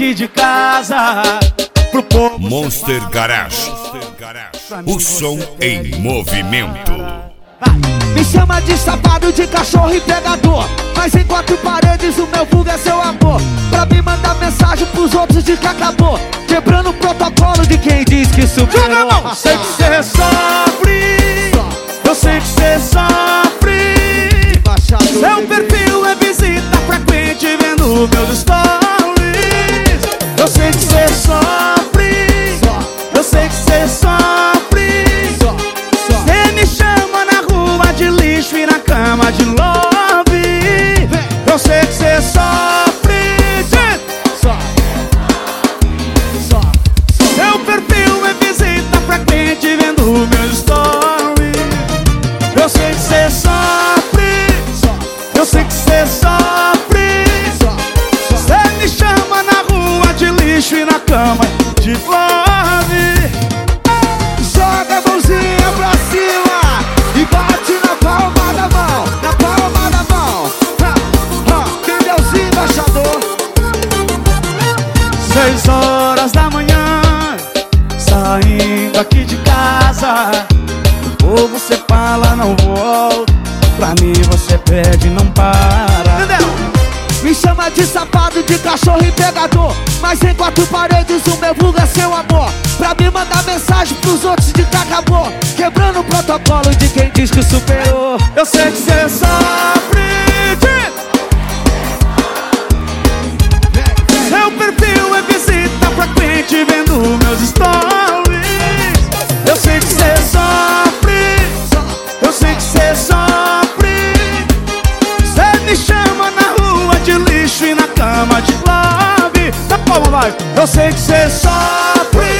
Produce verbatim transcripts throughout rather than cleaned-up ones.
aqui de casa pro povo. Monster Garage, o som em movimento. Me chama de safado, de cachorro e pegador, mas em quatro paredes o meu vulgo é seu amor. Pra me mandar mensagem pros outros de que acabou, quebrando o protocolo de quem diz que superou. Sei que cê sofre, eu sei que cê sofre. Seu perfil é visita frequente vendo meus stories. Eu sei que cê sofre, eu sei que cê sofre. Cê me chama na rua de lixo e na cama de love. Eu sei que cê sofre. Seu perfil é visita frequente vendo meus stories. Eu sei que cê sofre, eu sei que cê sofre. Cê me chama na rua de lixo e na cama de love. Joga a mãozinha pra cima e bate na palma da mão, na palma da mão. Ha, ha, Deus embaixador. Seis horas da manhã, saindo aqui de casa. Ou você fala não volto, pra mim você pede e não para. Entendeu? Me chama de safado, de cachorro e pegador, mas em quatro paredes o meu vulgo é seu amor. Pra me mandar mensagem pros outros de que acabou, quebrando o protocolo de quem diz que superou. Eu sei que cê sofre. Seu perfil é visita frequente vendo meus stories. Eu sei que cê sofre, eu sei que cê sofre. Cê me chama na rua de lixo e na cama de love. Da palma vai. Eu sei que cê sofre.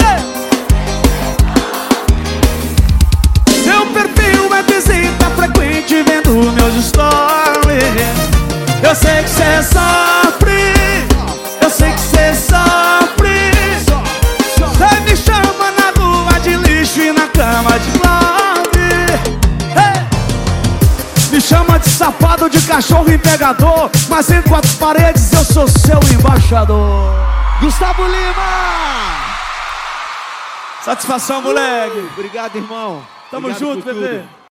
Seu perfil é visita frequente vendo meus stories. Eu sei que cê sofre, eu sei que cê sofre. Cê me chama na rua de lixo e na cama de love. Hey! Me chama de safado, de cachorro e pegador, mas em quatro paredes eu sou seu embaixador. Gustavo Lima! Satisfação, moleque. Obrigado, irmão. Tamo Obrigado junto, por bebê. tudo.